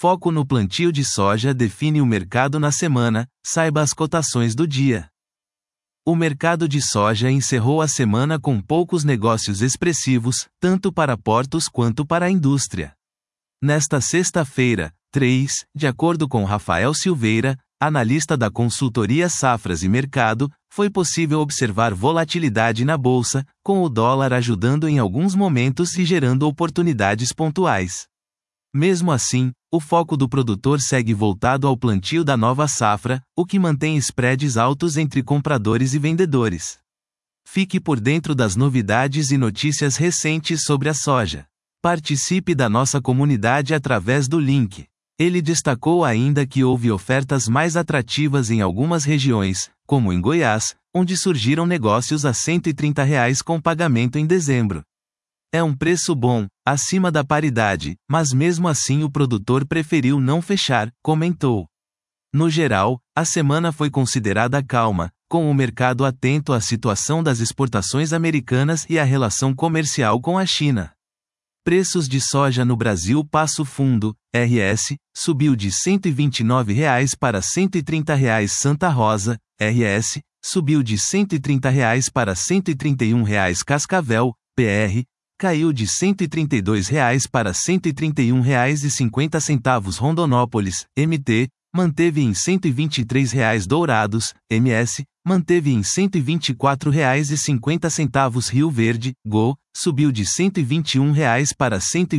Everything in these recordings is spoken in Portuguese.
Foco no plantio de soja define o mercado na semana, saiba as cotações do dia. O mercado de soja encerrou a semana com poucos negócios expressivos, tanto para portos quanto para a indústria. Nesta sexta-feira, 3, de acordo com Rafael Silveira, analista da consultoria Safras e Mercado, foi possível observar volatilidade na bolsa, com o dólar ajudando em alguns momentos e gerando oportunidades pontuais. Mesmo assim, o foco do produtor segue voltado ao plantio da nova safra, o que mantém spreads altos entre compradores e vendedores. Fique por dentro das novidades e notícias recentes sobre a soja. Participe da nossa comunidade através do link. Ele destacou ainda que houve ofertas mais atrativas em algumas regiões, como em Goiás, onde surgiram negócios a R$ 130 com pagamento em dezembro. É um preço bom, acima da paridade, mas mesmo assim o produtor preferiu não fechar, comentou. No geral, a semana foi considerada calma, com o mercado atento à situação das exportações americanas e à relação comercial com a China. Preços de soja no Brasil Passo Fundo, RS, subiu de R$ 129 para R$ 130 Santa Rosa, RS, subiu de R$ 130 para R$ 131 Cascavel, PR, caiu de R$ 132 para R$ 131,50 Rondonópolis, MT, manteve em R$ 123 Dourados, MS, manteve em R$ 124,50 Rio Verde, GO, subiu de R$ 121 para R$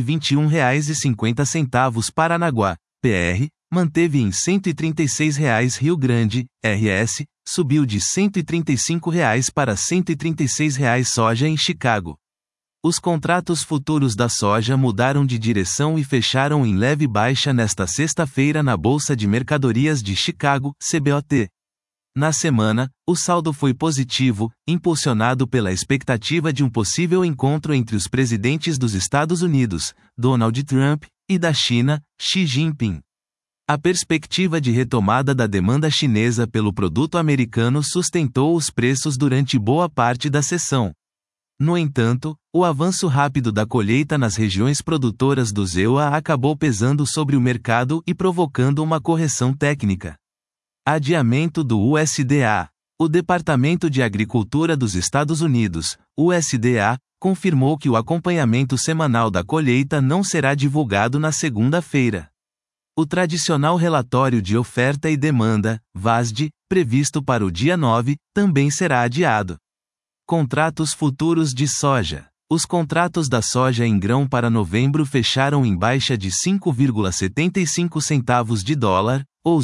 121,50 Paranaguá, PR, manteve em R$ 136 Rio Grande, RS, subiu de R$ 135 para R$ 136 soja em Chicago. Os contratos futuros da soja mudaram de direção e fecharam em leve baixa nesta sexta-feira na Bolsa de Mercadorias de Chicago, CBOT. Na semana, o saldo foi positivo, impulsionado pela expectativa de um possível encontro entre os presidentes dos Estados Unidos, Donald Trump, e da China, Xi Jinping. A perspectiva de retomada da demanda chinesa pelo produto americano sustentou os preços durante boa parte da sessão. No entanto, o avanço rápido da colheita nas regiões produtoras do EUA acabou pesando sobre o mercado e provocando uma correção técnica. Adiamento do USDA. O Departamento de Agricultura dos Estados Unidos, USDA, confirmou que o acompanhamento semanal da colheita não será divulgado na segunda-feira. O tradicional relatório de oferta e demanda, VASD, previsto para o dia 9, também será adiado. Contratos futuros de soja. Os contratos da soja em grão para novembro fecharam em baixa de 5,75 centavos de dólar, ou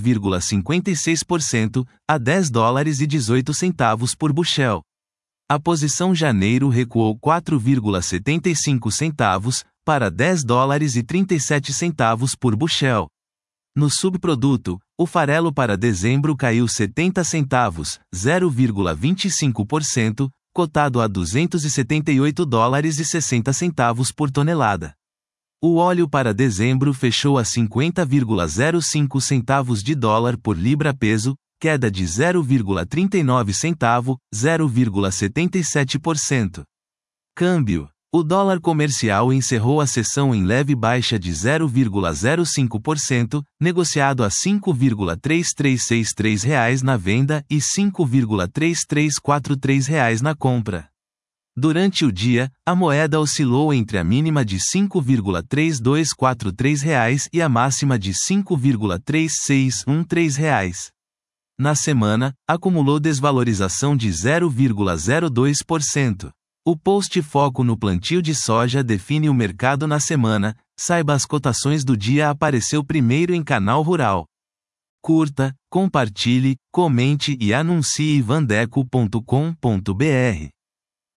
0,56%, a $10,18 por bushel. A posição janeiro recuou 4,75 centavos, para $10,37 por bushel. No subproduto, o farelo para dezembro caiu 70 centavos, 0,25%, cotado a $278,60 por tonelada. O óleo para dezembro fechou a 50,05 centavos de dólar por libra-peso, queda de 0,39 centavo, 0,77%. Câmbio. O dólar comercial encerrou a sessão em leve baixa de 0,05%, negociado a R$ 5,3363 na venda e R$ 5,3343 na compra. Durante o dia, a moeda oscilou entre a mínima de R$ 5,3243 e a máxima de R$ 5,3613. Na semana, acumulou desvalorização de 0,02%. O post Foco no plantio de soja define o mercado na semana, saiba as cotações do dia apareceu primeiro em Canal Rural. Curta, compartilhe, comente e anuncie vandeco.com.br.